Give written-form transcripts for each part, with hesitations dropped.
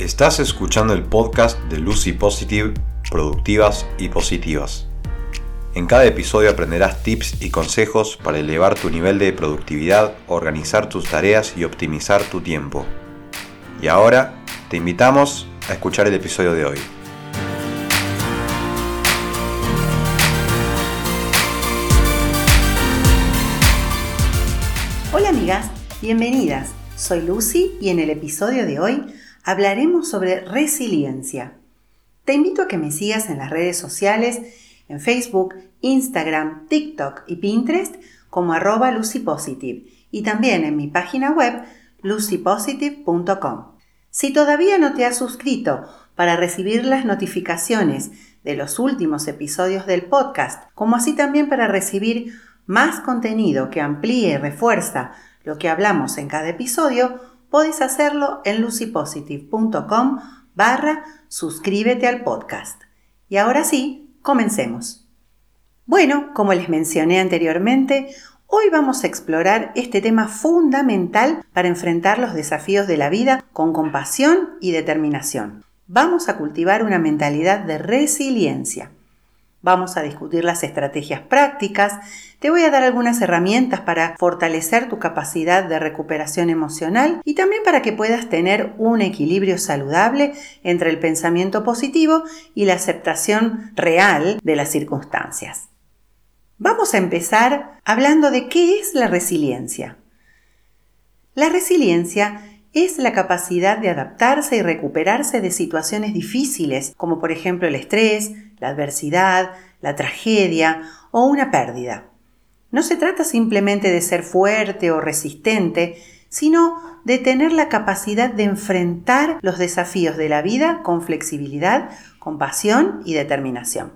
Estás escuchando el podcast de Lucy Positive, Productivas y Positivas. En cada episodio aprenderás tips y consejos para elevar tu nivel de productividad, organizar tus tareas y optimizar tu tiempo. Y ahora te invitamos a escuchar el episodio de hoy. Hola amigas, bienvenidas. Soy Lucy y en el episodio de hoy hablaremos sobre resiliencia. Te invito a que me sigas en las redes sociales, en Facebook, Instagram, TikTok y Pinterest como @LucyPositive y también en mi página web lucypositive.com. Si todavía no te has suscrito para recibir las notificaciones de los últimos episodios del podcast, como así también para recibir más contenido que amplíe y refuerza lo que hablamos en cada episodio, podés hacerlo en lucypositive.com/suscríbete al podcast. Y ahora sí, comencemos. Bueno, como les mencioné anteriormente, hoy vamos a explorar este tema fundamental para enfrentar los desafíos de la vida con compasión y determinación. Vamos a cultivar una mentalidad de resiliencia. Vamos a discutir las estrategias prácticas, te voy a dar algunas herramientas para fortalecer tu capacidad de recuperación emocional y también para que puedas tener un equilibrio saludable entre el pensamiento positivo y la aceptación real de las circunstancias. Vamos a empezar hablando de qué es la resiliencia. La resiliencia es la capacidad de adaptarse y recuperarse de situaciones difíciles, como por ejemplo el estrés, la adversidad, la tragedia o una pérdida. No se trata simplemente de ser fuerte o resistente, sino de tener la capacidad de enfrentar los desafíos de la vida con flexibilidad, compasión y determinación.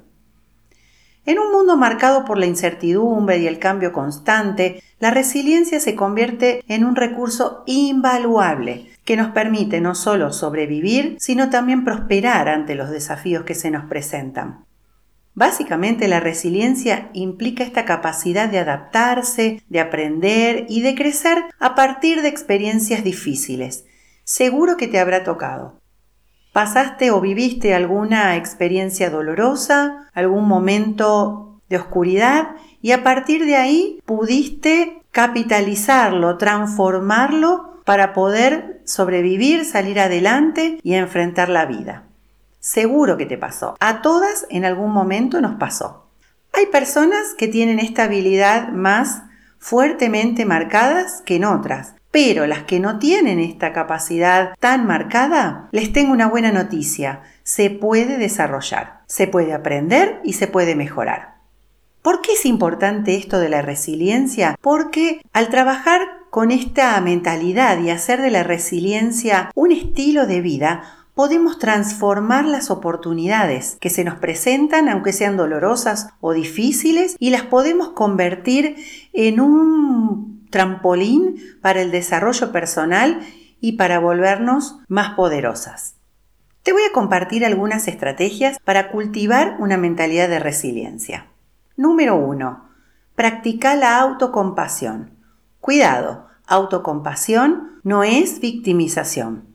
En un mundo marcado por la incertidumbre y el cambio constante, la resiliencia se convierte en un recurso invaluable que nos permite no solo sobrevivir, sino también prosperar ante los desafíos que se nos presentan. Básicamente, la resiliencia implica esta capacidad de adaptarse, de aprender y de crecer a partir de experiencias difíciles. Seguro que te habrá tocado. ¿Pasaste o viviste alguna experiencia dolorosa, algún momento de oscuridad y a partir de ahí pudiste capitalizarlo, transformarlo para poder sobrevivir, salir adelante y enfrentar la vida? Seguro que te pasó. A todas en algún momento nos pasó. Hay personas que tienen esta habilidad más fuertemente marcadas que en otras. Pero las que no tienen esta capacidad tan marcada, les tengo una buena noticia. Se puede desarrollar, se puede aprender y se puede mejorar. ¿Por qué es importante esto de la resiliencia? Porque al trabajar con esta mentalidad y hacer de la resiliencia un estilo de vida, podemos transformar las oportunidades que se nos presentan, aunque sean dolorosas o difíciles, y las podemos convertir en un trampolín para el desarrollo personal y para volvernos más poderosas. Te voy a compartir algunas estrategias para cultivar una mentalidad de resiliencia. Número 1. Practica la autocompasión. Cuidado, autocompasión no es victimización.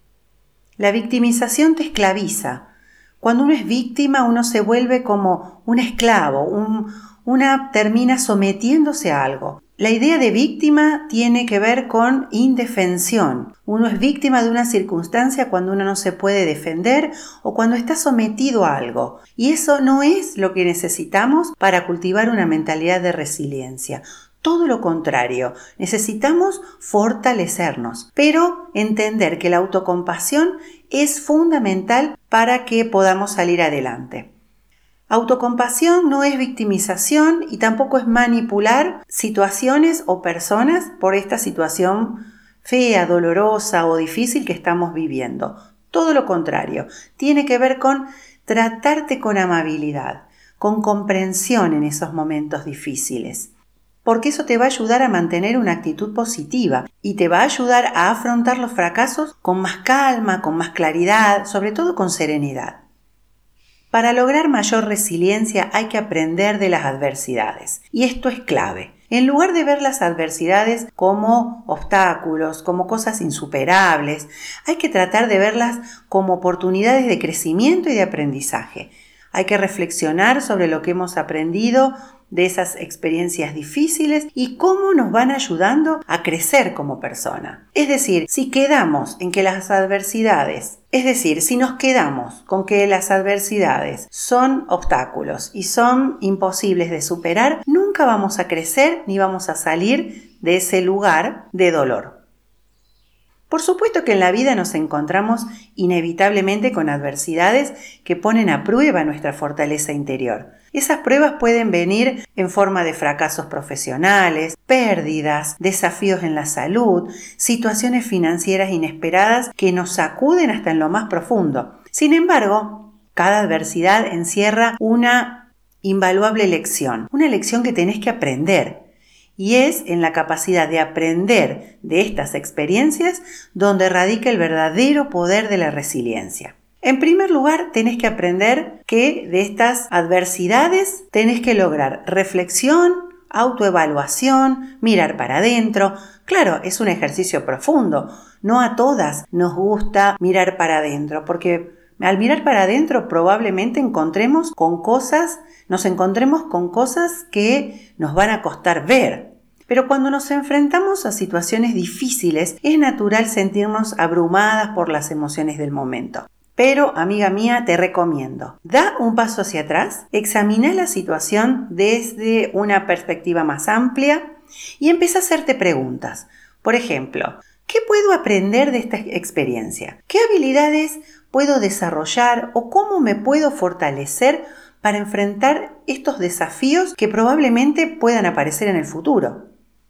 La victimización te esclaviza. Cuando uno es víctima, uno se vuelve como un esclavo, termina sometiéndose a algo. La idea de víctima tiene que ver con indefensión. Uno es víctima de una circunstancia cuando uno no se puede defender o cuando está sometido a algo. Y eso no es lo que necesitamos para cultivar una mentalidad de resiliencia. Todo lo contrario, necesitamos fortalecernos, pero entender que la autocompasión es fundamental para que podamos salir adelante. Autocompasión no es victimización y tampoco es manipular situaciones o personas por esta situación fea, dolorosa o difícil que estamos viviendo. Todo lo contrario, tiene que ver con tratarte con amabilidad, con comprensión en esos momentos difíciles. Porque eso te va a ayudar a mantener una actitud positiva y te va a ayudar a afrontar los fracasos con más calma, con más claridad, sobre todo con serenidad. Para lograr mayor resiliencia hay que aprender de las adversidades y esto es clave. En lugar de ver las adversidades como obstáculos, como cosas insuperables, hay que tratar de verlas como oportunidades de crecimiento y de aprendizaje. Hay que reflexionar sobre lo que hemos aprendido de esas experiencias difíciles y cómo nos van ayudando a crecer como persona. Es decir, si nos quedamos con que las adversidades son obstáculos y son imposibles de superar, nunca vamos a crecer ni vamos a salir de ese lugar de dolor. Por supuesto que en la vida nos encontramos inevitablemente con adversidades que ponen a prueba nuestra fortaleza interior. Esas pruebas pueden venir en forma de fracasos profesionales, pérdidas, desafíos en la salud, situaciones financieras inesperadas que nos sacuden hasta en lo más profundo. Sin embargo, cada adversidad encierra una invaluable lección, una lección que tenés que aprender. Y es en la capacidad de aprender de estas experiencias donde radica el verdadero poder de la resiliencia. En primer lugar, tenés que aprender que de estas adversidades tenés que lograr reflexión, autoevaluación, mirar para adentro. Claro, es un ejercicio profundo. No a todas nos gusta mirar para adentro, porque al mirar para adentro probablemente nos encontremos con cosas que nos van a costar ver. Pero cuando nos enfrentamos a situaciones difíciles, es natural sentirnos abrumadas por las emociones del momento. Pero, amiga mía, te recomiendo, da un paso hacia atrás, examina la situación desde una perspectiva más amplia y empieza a hacerte preguntas. Por ejemplo, ¿qué puedo aprender de esta experiencia? ¿Qué habilidades puedo desarrollar o cómo me puedo fortalecer para enfrentar estos desafíos que probablemente puedan aparecer en el futuro?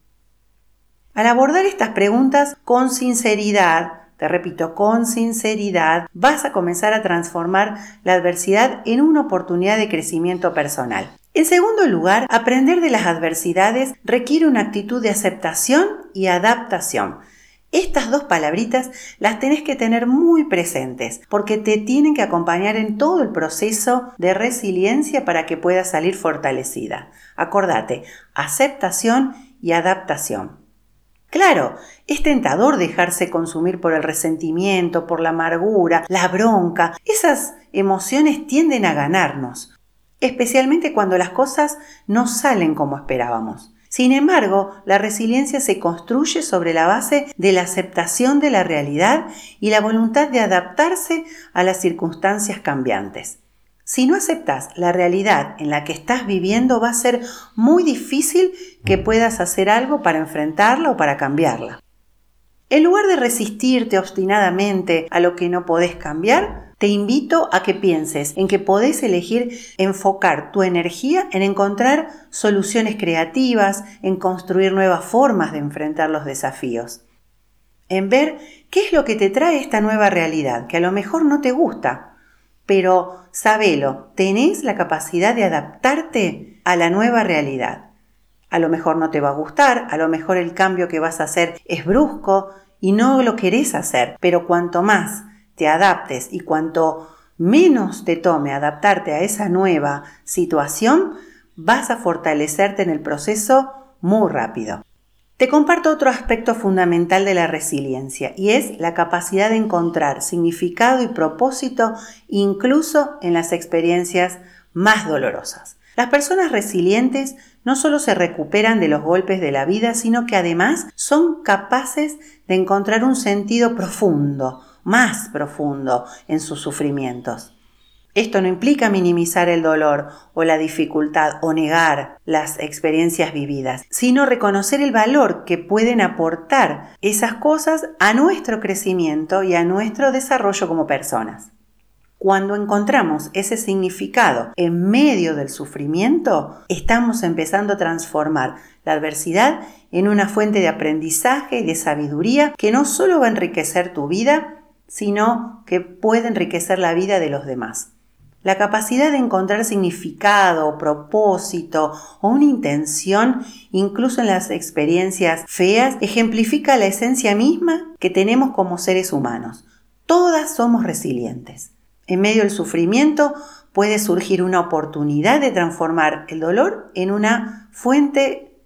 Al abordar estas preguntas con sinceridad, te repito, con sinceridad, vas a comenzar a transformar la adversidad en una oportunidad de crecimiento personal. En segundo lugar, aprender de las adversidades requiere una actitud de aceptación y adaptación. Estas dos palabritas las tenés que tener muy presentes porque te tienen que acompañar en todo el proceso de resiliencia para que puedas salir fortalecida. Acordate, aceptación y adaptación. Claro, es tentador dejarse consumir por el resentimiento, por la amargura, la bronca. Esas emociones tienden a ganarnos, especialmente cuando las cosas no salen como esperábamos. Sin embargo, la resiliencia se construye sobre la base de la aceptación de la realidad y la voluntad de adaptarse a las circunstancias cambiantes. Si no aceptas la realidad en la que estás viviendo, va a ser muy difícil que puedas hacer algo para enfrentarla o para cambiarla. En lugar de resistirte obstinadamente a lo que no podés cambiar, te invito a que pienses en que podés elegir enfocar tu energía en encontrar soluciones creativas, en construir nuevas formas de enfrentar los desafíos, en ver qué es lo que te trae esta nueva realidad, que a lo mejor no te gusta. Pero sabelo, tenés la capacidad de adaptarte a la nueva realidad. A lo mejor no te va a gustar, a lo mejor el cambio que vas a hacer es brusco y no lo querés hacer, pero cuanto más te adaptes y cuanto menos te tome adaptarte a esa nueva situación, vas a fortalecerte en el proceso muy rápido. Te comparto otro aspecto fundamental de la resiliencia y es la capacidad de encontrar significado y propósito incluso en las experiencias más dolorosas. Las personas resilientes no solo se recuperan de los golpes de la vida, sino que además son capaces de encontrar un sentido profundo, más profundo en sus sufrimientos. Esto no implica minimizar el dolor o la dificultad o negar las experiencias vividas, sino reconocer el valor que pueden aportar esas cosas a nuestro crecimiento y a nuestro desarrollo como personas. Cuando encontramos ese significado en medio del sufrimiento, estamos empezando a transformar la adversidad en una fuente de aprendizaje y de sabiduría que no solo va a enriquecer tu vida, sino que puede enriquecer la vida de los demás. La capacidad de encontrar significado, propósito o una intención, incluso en las experiencias feas, ejemplifica la esencia misma que tenemos como seres humanos. Todas somos resilientes. En medio del sufrimiento puede surgir una oportunidad de transformar el dolor en una fuente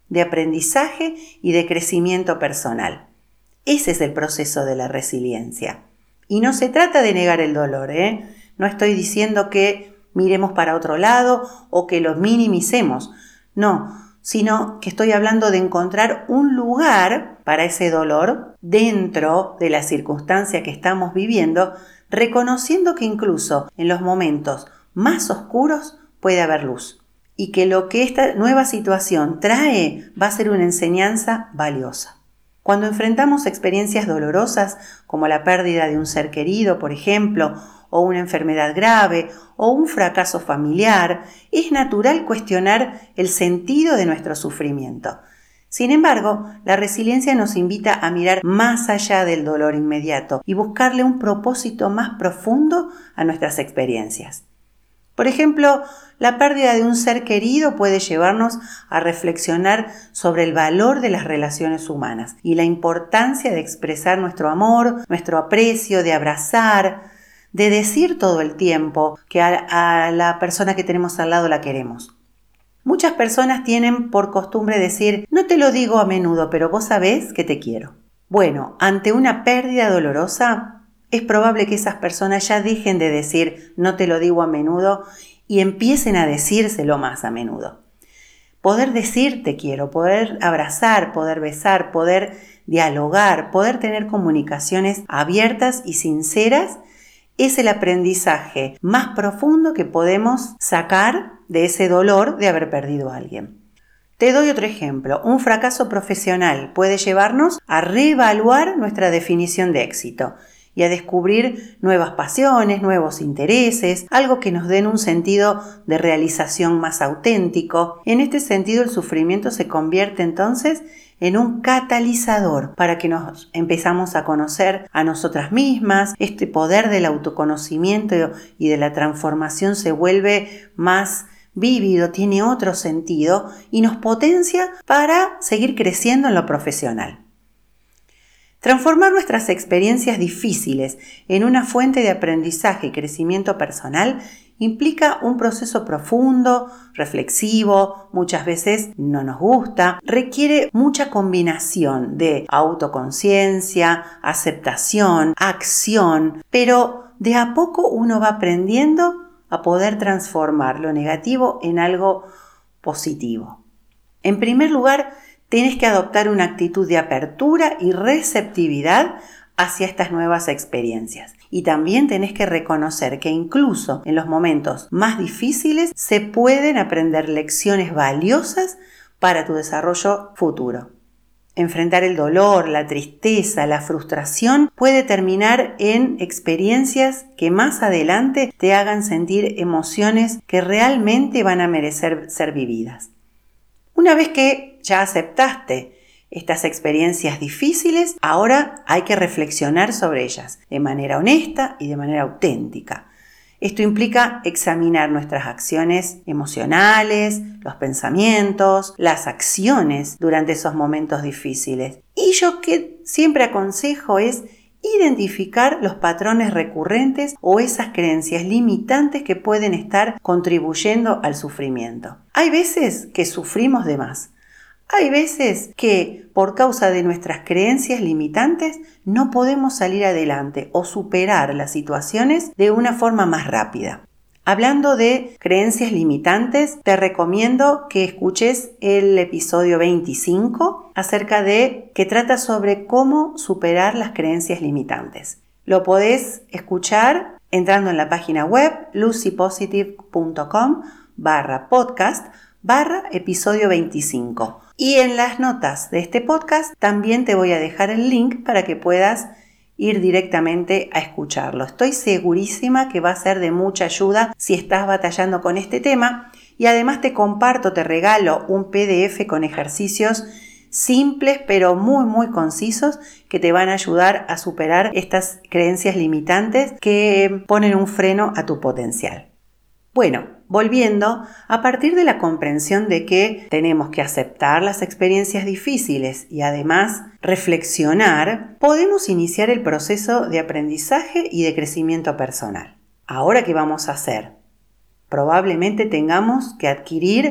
de aprendizaje y de crecimiento personal. Ese es el proceso de la resiliencia. Y no se trata de negar el dolor, No estoy diciendo que miremos para otro lado o que lo minimicemos. No, sino que estoy hablando de encontrar un lugar para ese dolor dentro de la circunstancia que estamos viviendo, reconociendo que incluso en los momentos más oscuros puede haber luz y que lo que esta nueva situación trae va a ser una enseñanza valiosa. Cuando enfrentamos experiencias dolorosas como la pérdida de un ser querido, por ejemplo, o una enfermedad grave o un fracaso familiar, es natural cuestionar el sentido de nuestro sufrimiento. Sin embargo, la resiliencia nos invita a mirar más allá del dolor inmediato y buscarle un propósito más profundo a nuestras experiencias. Por ejemplo, la pérdida de un ser querido puede llevarnos a reflexionar sobre el valor de las relaciones humanas y la importancia de expresar nuestro amor, nuestro aprecio, de abrazar, de decir todo el tiempo que a la persona que tenemos al lado la queremos. Muchas personas tienen por costumbre decir, no te lo digo a menudo, pero vos sabés que te quiero. Bueno, ante una pérdida dolorosa, es probable que esas personas ya dejen de decir, no te lo digo a menudo, y empiecen a decírselo más a menudo. Poder decir te quiero, poder abrazar, poder besar, poder dialogar, poder tener comunicaciones abiertas y sinceras, es el aprendizaje más profundo que podemos sacar de ese dolor de haber perdido a alguien. Te doy otro ejemplo. Un fracaso profesional puede llevarnos a reevaluar nuestra definición de éxito y a descubrir nuevas pasiones, nuevos intereses, algo que nos den un sentido de realización más auténtico. En este sentido, el sufrimiento se convierte entonces en un catalizador para que nos empezamos a conocer a nosotras mismas. Este poder del autoconocimiento y de la transformación se vuelve más vívido, tiene otro sentido y nos potencia para seguir creciendo en lo profesional. Transformar nuestras experiencias difíciles en una fuente de aprendizaje y crecimiento personal implica un proceso profundo, reflexivo, muchas veces no nos gusta, requiere mucha combinación de autoconciencia, aceptación, acción, pero de a poco uno va aprendiendo a poder transformar lo negativo en algo positivo. En primer lugar, tienes que adoptar una actitud de apertura y receptividad hacia estas nuevas experiencias. Y también tenés que reconocer que incluso en los momentos más difíciles se pueden aprender lecciones valiosas para tu desarrollo futuro. Enfrentar el dolor, la tristeza, la frustración puede terminar en experiencias que más adelante te hagan sentir emociones que realmente van a merecer ser vividas. Una vez que ya aceptaste estas experiencias difíciles, ahora hay que reflexionar sobre ellas de manera honesta y de manera auténtica. Esto implica examinar nuestras acciones emocionales, los pensamientos, las acciones durante esos momentos difíciles. Y yo que siempre aconsejo es identificar los patrones recurrentes o esas creencias limitantes que pueden estar contribuyendo al sufrimiento. Hay veces que sufrimos de más. Hay veces que por causa de nuestras creencias limitantes no podemos salir adelante o superar las situaciones de una forma más rápida. Hablando de creencias limitantes, te recomiendo que escuches el episodio 25 que trata sobre cómo superar las creencias limitantes. Lo podés escuchar entrando en la página web lucypositive.com/podcast/episodio 25. Y en las notas de este podcast también te voy a dejar el link para que puedas ir directamente a escucharlo. Estoy segurísima que va a ser de mucha ayuda si estás batallando con este tema y además te regalo un PDF con ejercicios simples pero muy concisos que te van a ayudar a superar estas creencias limitantes que ponen un freno a tu potencial. Bueno, volviendo, a partir de la comprensión de que tenemos que aceptar las experiencias difíciles y además reflexionar, podemos iniciar el proceso de aprendizaje y de crecimiento personal. Ahora, ¿qué vamos a hacer? Probablemente tengamos que adquirir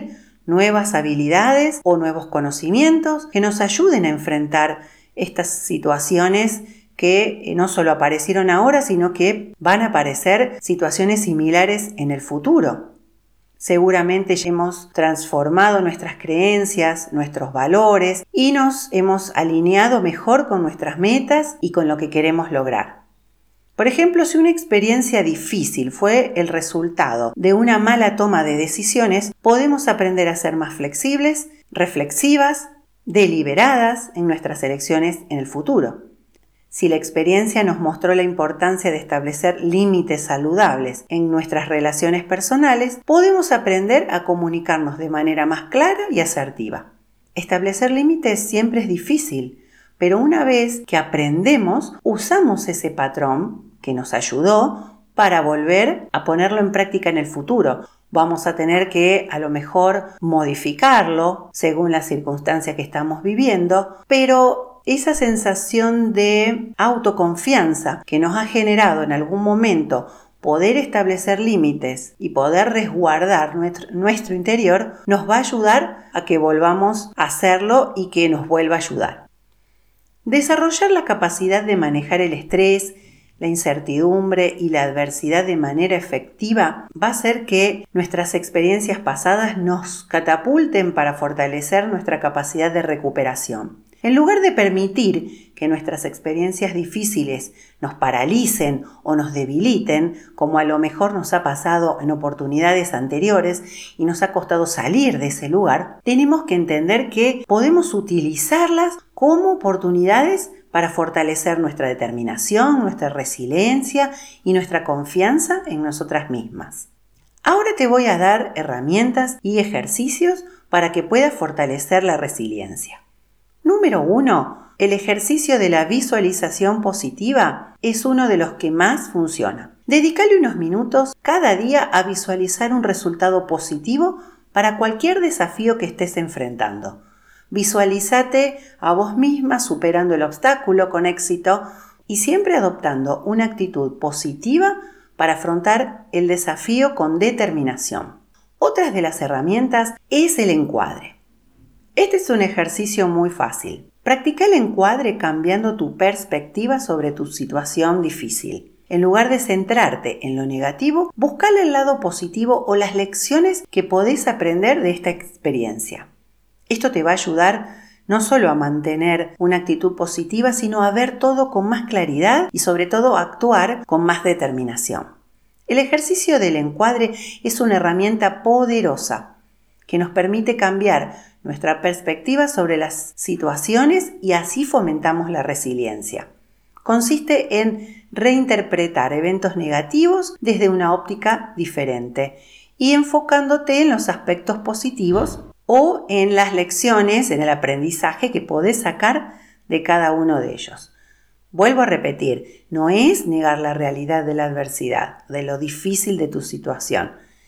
nuevas habilidades o nuevos conocimientos que nos ayuden a enfrentar estas situaciones que no solo aparecieron ahora, sino que van a aparecer situaciones similares en el futuro. Seguramente ya hemos transformado nuestras creencias, nuestros valores y nos hemos alineado mejor con nuestras metas y con lo que queremos lograr. Por ejemplo, si una experiencia difícil fue el resultado de una mala toma de decisiones, podemos aprender a ser más flexibles, reflexivas, deliberadas en nuestras elecciones en el futuro. Si la experiencia nos mostró la importancia de establecer límites saludables en nuestras relaciones personales, podemos aprender a comunicarnos de manera más clara y asertiva. Establecer límites siempre es difícil, pero una vez que aprendemos, usamos ese patrón que nos ayudó para volver a ponerlo en práctica en el futuro. Vamos a tener que a lo mejor modificarlo según la circunstancia que estamos viviendo, pero esa sensación de autoconfianza que nos ha generado en algún momento poder establecer límites y poder resguardar nuestro interior nos va a ayudar a que volvamos a hacerlo y que nos vuelva a ayudar. Desarrollar la capacidad de manejar el estrés, la incertidumbre y la adversidad de manera efectiva va a hacer que nuestras experiencias pasadas nos catapulten para fortalecer nuestra capacidad de recuperación. En lugar de permitir que nuestras experiencias difíciles nos paralicen o nos debiliten, como a lo mejor nos ha pasado en oportunidades anteriores y nos ha costado salir de ese lugar, tenemos que entender que podemos utilizarlas como oportunidades para fortalecer nuestra determinación, nuestra resiliencia y nuestra confianza en nosotras mismas. Ahora te voy a dar herramientas y ejercicios para que puedas fortalecer la resiliencia. Número 1. El ejercicio de la visualización positiva es uno de los que más funciona. Dedícale unos minutos cada día a visualizar un resultado positivo para cualquier desafío que estés enfrentando. Visualízate a vos misma superando el obstáculo con éxito y siempre adoptando una actitud positiva para afrontar el desafío con determinación. Otra de las herramientas es el encuadre. Este es un ejercicio muy fácil. Practica el encuadre cambiando tu perspectiva sobre tu situación difícil. En lugar de centrarte en lo negativo, buscale el lado positivo o las lecciones que podés aprender de esta experiencia. Esto te va a ayudar no solo a mantener una actitud positiva, sino a ver todo con más claridad y sobre todo a actuar con más determinación. El ejercicio del encuadre es una herramienta poderosa que nos permite cambiar nuestra perspectiva sobre las situaciones y así fomentamos la resiliencia. Consiste en reinterpretar eventos negativos desde una óptica diferente y enfocándote en los aspectos positivos o en las lecciones, en el aprendizaje que podés sacar de cada uno de ellos. Vuelvo a repetir, no es negar la realidad de la adversidad, de lo difícil de tu situación,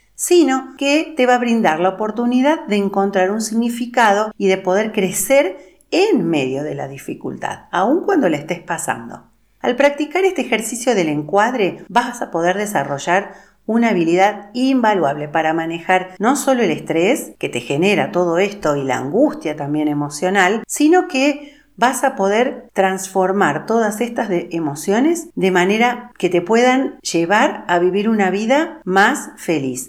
sino que te va a brindar la oportunidad de encontrar un significado y de poder crecer en medio de la dificultad, aun cuando la estés pasando. Al practicar este ejercicio del encuadre, vas a poder desarrollar una habilidad invaluable para manejar no solo el estrés que te genera todo esto y la angustia también emocional, sino que vas a poder transformar todas estas emociones de manera que te puedan llevar a vivir una vida más feliz.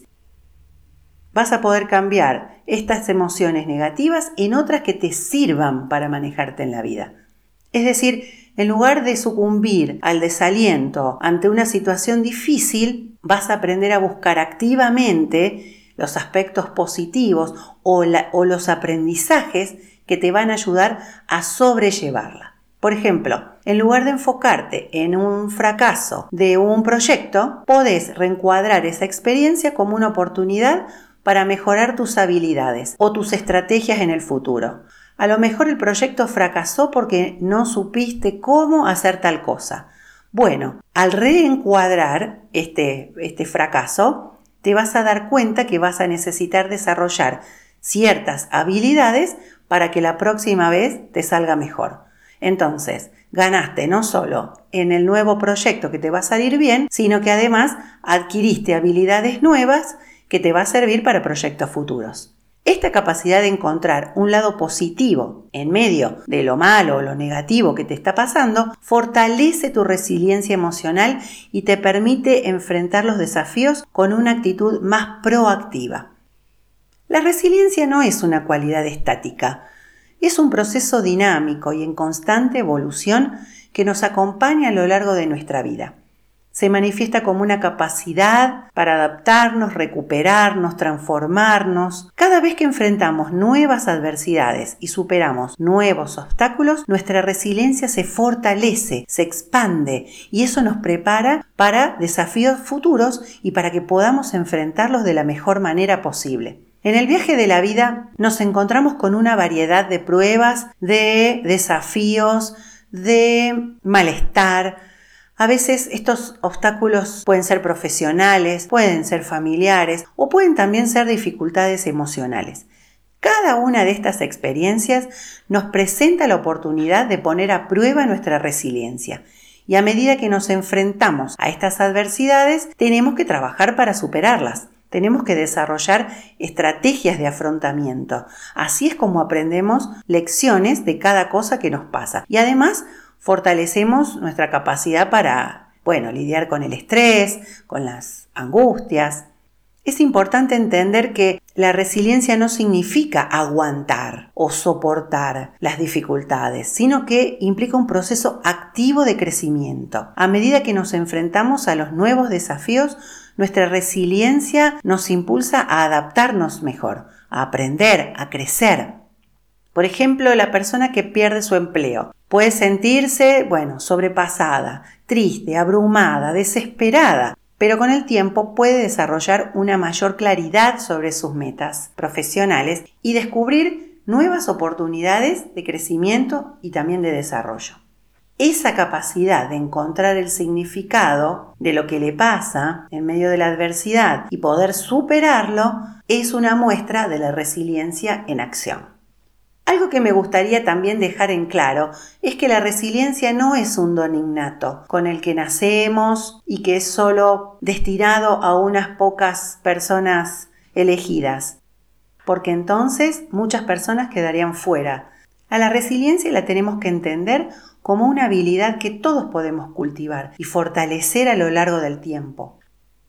Vas a poder cambiar estas emociones negativas en otras que te sirvan para manejarte en la vida. Es decir, en lugar de sucumbir al desaliento ante una situación difícil, vas a aprender a buscar activamente los aspectos positivos o los aprendizajes que te van a ayudar a sobrellevarla. Por ejemplo, en lugar de enfocarte en un fracaso de un proyecto, podés reencuadrar esa experiencia como una oportunidad para mejorar tus habilidades o tus estrategias en el futuro. A lo mejor el proyecto fracasó porque no supiste cómo hacer tal cosa. Bueno, al reencuadrar este fracaso, te vas a dar cuenta que vas a necesitar desarrollar ciertas habilidades para que la próxima vez te salga mejor. Entonces, ganaste no solo en el nuevo proyecto que te va a salir bien, sino que además adquiriste habilidades nuevas que te va a servir para proyectos futuros. Esta capacidad de encontrar un lado positivo en medio de lo malo o lo negativo que te está pasando fortalece tu resiliencia emocional y te permite enfrentar los desafíos con una actitud más proactiva. La resiliencia no es una cualidad estática, es un proceso dinámico y en constante evolución que nos acompaña a lo largo de nuestra vida. Se manifiesta como una capacidad para adaptarnos, recuperarnos, transformarnos. Cada vez que enfrentamos nuevas adversidades y superamos nuevos obstáculos, nuestra resiliencia se fortalece, se expande y eso nos prepara para desafíos futuros y para que podamos enfrentarlos de la mejor manera posible. En el viaje de la vida nos encontramos con una variedad de pruebas, de desafíos, de malestar. A veces estos obstáculos pueden ser profesionales, pueden ser familiares o pueden también ser dificultades emocionales. Cada una de estas experiencias nos presenta la oportunidad de poner a prueba nuestra resiliencia. Y a medida que nos enfrentamos a estas adversidades, tenemos que trabajar para superarlas. Tenemos que desarrollar estrategias de afrontamiento. Así es como aprendemos lecciones de cada cosa que nos pasa. Y además, fortalecemos nuestra capacidad para, lidiar con el estrés, con las angustias. Es importante entender que la resiliencia no significa aguantar o soportar las dificultades, sino que implica un proceso activo de crecimiento. A medida que nos enfrentamos a los nuevos desafíos, nuestra resiliencia nos impulsa a adaptarnos mejor, a aprender, a crecer. Por ejemplo, la persona que pierde su empleo puede sentirse, sobrepasada, triste, abrumada, desesperada, pero con el tiempo puede desarrollar una mayor claridad sobre sus metas profesionales y descubrir nuevas oportunidades de crecimiento y también de desarrollo. Esa capacidad de encontrar el significado de lo que le pasa en medio de la adversidad y poder superarlo es una muestra de la resiliencia en acción. Algo que me gustaría también dejar en claro es que la resiliencia no es un don innato con el que nacemos y que es solo destinado a unas pocas personas elegidas, porque entonces muchas personas quedarían fuera. A la resiliencia la tenemos que entender como una habilidad que todos podemos cultivar y fortalecer a lo largo del tiempo.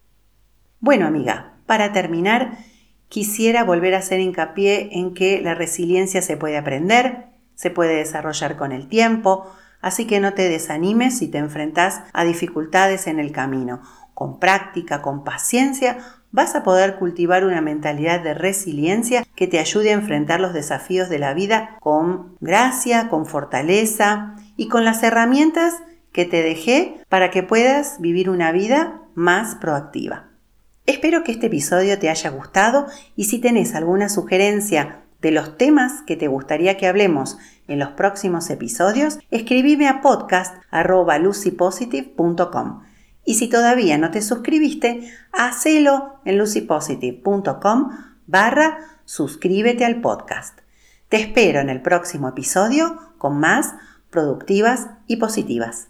Bueno, amiga, para terminar, quisiera volver a hacer hincapié en que la resiliencia se puede aprender, se puede desarrollar con el tiempo, así que no te desanimes si te enfrentas a dificultades en el camino. Con práctica, con paciencia, vas a poder cultivar una mentalidad de resiliencia que te ayude a enfrentar los desafíos de la vida con gracia, con fortaleza y con las herramientas que te dejé para que puedas vivir una vida más proactiva. Espero que este episodio te haya gustado y si tenés alguna sugerencia de los temas que te gustaría que hablemos en los próximos episodios, escribime a podcast@lucypositive.com. Y si todavía no te suscribiste, hacelo en lucypositive.com/suscríbete al podcast. Te espero en el próximo episodio con más productivas y positivas.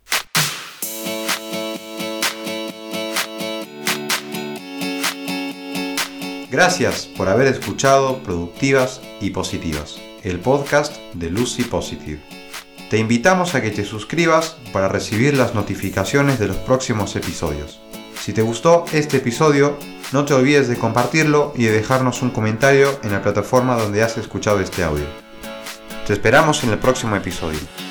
Gracias por haber escuchado Productivas y Positivas, el podcast de Lucy Positive. Te invitamos a que te suscribas para recibir las notificaciones de los próximos episodios. Si te gustó este episodio, no te olvides de compartirlo y de dejarnos un comentario en la plataforma donde has escuchado este audio. Te esperamos en el próximo episodio.